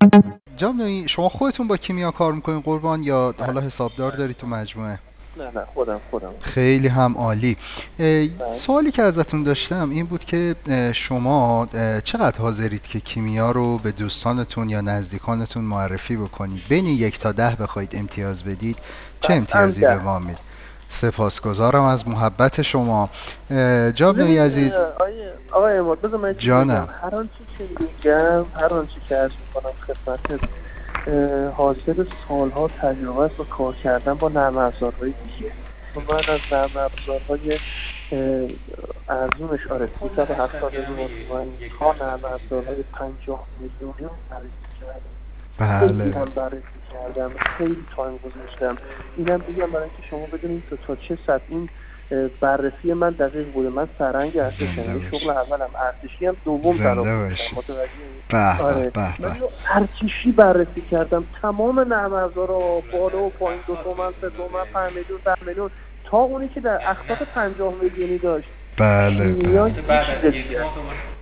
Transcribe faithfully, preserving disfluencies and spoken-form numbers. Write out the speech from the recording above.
جناب نوعی، شما خودتون با کیمیا کار میکنین قربان یا حالا حسابدار داری تو مجموعه؟ نه نه خودم خودم خیلی هم عالی. اه، بله. سوالی که ازتون داشتم این بود که اه، شما اه، چقدر حاضرید که کیمیا رو به دوستانتون یا نزدیکانتون معرفی بکنید؟ بین یک تا ده بخواید امتیاز بدید چه قطعا امتیازی به ده. ما میدید؟ سپاسگزارم از محبت شما. اه، جناب نوعی ببین عزیز. اه، آیه آقای اماد، بذار من یه چیز بگم. جانم. هر آنچه که میگم، هر آنچه که عرض میکنم خدمتت اه، حاصل سالها تجربه است و کار کردن با نرم افزارهای دیگه. چون من از نرم افزارهای اه، ارزونش آره سیصد و هفتاد هزار تومانی تا نرم افزارهای پنجاه میلیونی رو بررسی کردم. خیلی بله. هم بررسی کردم، خیلی تایم گذاشتم. اینم بگم برای اینکه شما بدونید تا تا چه سطح این اه، بررسی من دقیق بوده. من سرنگ ارتشم، زنده یعنی شغل باشی. اولم ارتشی هم دوم زنده تراکنشم، باشی. متوجه؟ به به آره به من به. اینو ارتشی بررسی کردم، تمام نرم افزارا، بالا و پایین، دو تومن، سه تومن، پنج میلیون، ده میلیون، تا اونی که در اقساط پنجاه میلیونی داشت. بله کیمیا بله. یه چیز دیگه است.